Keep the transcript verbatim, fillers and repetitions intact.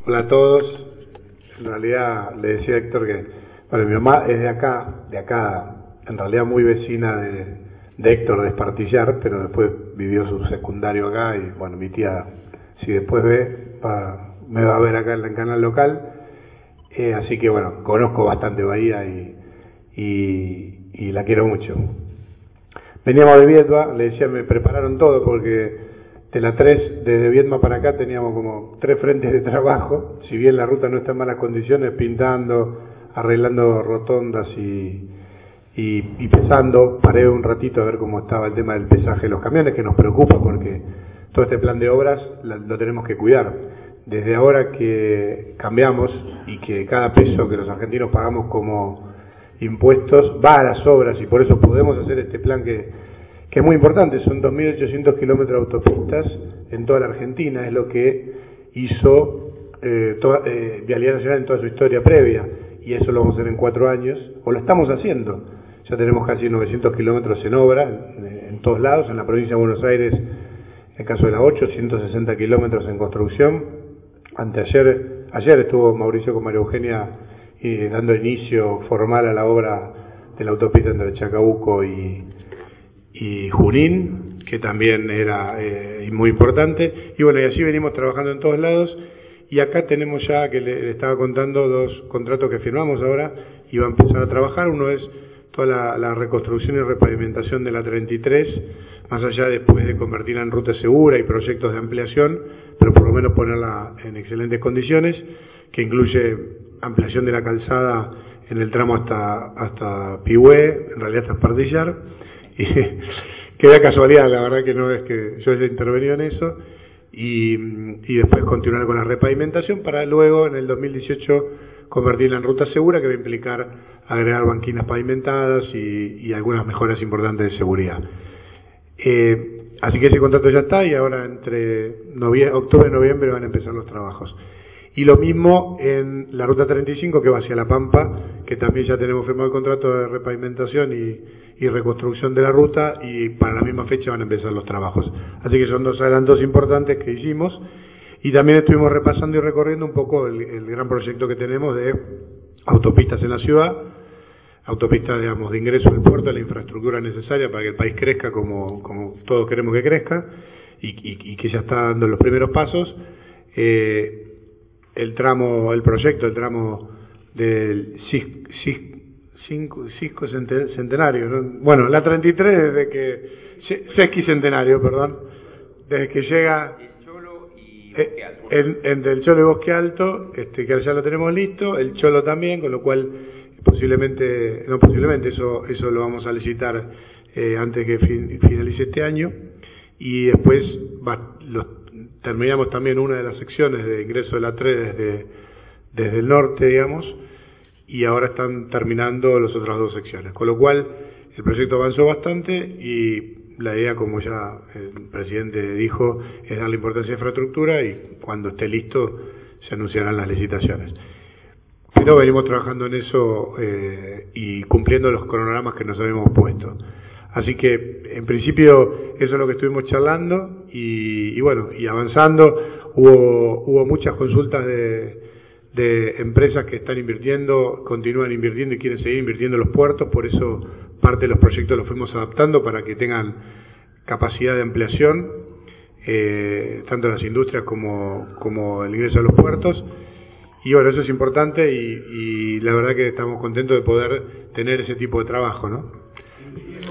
Hola a todos. En realidad le decía a Héctor que, bueno, mi mamá es de acá, de acá, en realidad muy vecina de, de Héctor de Espartillar, pero después vivió su secundario acá y, bueno, mi tía, si después ve, va, me va a ver acá en el canal local, eh, así que, bueno, conozco bastante Bahía y, y, y la quiero mucho. Veníamos de Viedma, le decía, me prepararon todo porque de la tres, desde Viedma para acá teníamos como tres frentes de trabajo, si bien la ruta no está en malas condiciones, pintando, arreglando rotondas y, y, y pesando. Paré un ratito a ver cómo estaba el tema del pesaje de los camiones, que nos preocupa porque todo este plan de obras lo, lo tenemos que cuidar. Desde ahora que cambiamos y que cada peso que los argentinos pagamos como impuestos va a las obras y por eso podemos hacer este plan que, que es muy importante, son dos mil ochocientos kilómetros de autopistas en toda la Argentina, es lo que hizo eh, toda, eh, Vialidad Nacional en toda su historia previa, y eso lo vamos a hacer en cuatro años, o lo estamos haciendo. Ya tenemos casi novecientos kilómetros en obra, en, en todos lados, en la provincia de Buenos Aires, en el caso de la ocho, ciento sesenta kilómetros en construcción. Anteayer, ayer estuvo Mauricio con María Eugenia y dando inicio formal a la obra de la autopista entre Chacabuco y, y Junín, que también era eh, muy importante, y bueno, y así venimos trabajando en todos lados, y acá tenemos ya, que le, le estaba contando, dos contratos que firmamos ahora, y va a empezar a trabajar. Uno es toda la, la reconstrucción y repavimentación de la treinta y tres, más allá después de convertirla en ruta segura y proyectos de ampliación, pero por lo menos ponerla en excelentes condiciones, que incluye ampliación de la calzada en el tramo hasta hasta Pigüé, en realidad hasta Espartillar, y que da casualidad, la verdad que no es que yo haya intervenido en eso, y, y después continuar con la repavimentación para luego en el dos mil dieciocho convertirla en ruta segura, que va a implicar agregar banquinas pavimentadas y, y algunas mejoras importantes de seguridad. Eh, así que ese contrato ya está y ahora entre novie- octubre y noviembre van a empezar los trabajos. Y lo mismo en la ruta treinta y cinco que va hacia La Pampa, que también ya tenemos firmado el contrato de repavimentación y, y reconstrucción de la ruta, y para la misma fecha van a empezar los trabajos. Así que son dos adelantos importantes que hicimos, y también estuvimos repasando y recorriendo un poco el, el gran proyecto que tenemos de autopistas en la ciudad, autopistas, digamos, de ingreso al puerto, la infraestructura necesaria para que el país crezca como, como todos queremos que crezca, y, y, y que ya está dando los primeros pasos. Eh, el tramo, el proyecto, el tramo del Cisco Centenario, ¿no? Bueno, la treinta y tres desde que, sesquicentenario, perdón, desde que llega el Cholo y eh, Bosque Alto. en, entre el Cholo y Bosque Alto, este, que ya lo tenemos listo, el Cholo también, con lo cual posiblemente, no posiblemente, eso, eso lo vamos a licitar eh, antes que fin, finalice este año, y después va, los, terminamos también una de las secciones de ingreso de la tres desde, desde el norte, digamos, y ahora están terminando las otras dos secciones, con lo cual el proyecto avanzó bastante y la idea, como ya el presidente dijo, es darle importancia a la infraestructura y cuando esté listo se anunciarán las licitaciones. Pero venimos trabajando en eso eh, y cumpliendo los cronogramas que nos habíamos puesto. Así que, en principio, eso es lo que estuvimos charlando y, y bueno, y avanzando. Hubo, hubo muchas consultas de, de empresas que están invirtiendo, continúan invirtiendo y quieren seguir invirtiendo en los puertos, por eso parte de los proyectos los fuimos adaptando para que tengan capacidad de ampliación, eh, tanto las industrias como, como el ingreso a los puertos. Y bueno, eso es importante y, y la verdad que estamos contentos de poder tener ese tipo de trabajo, ¿no?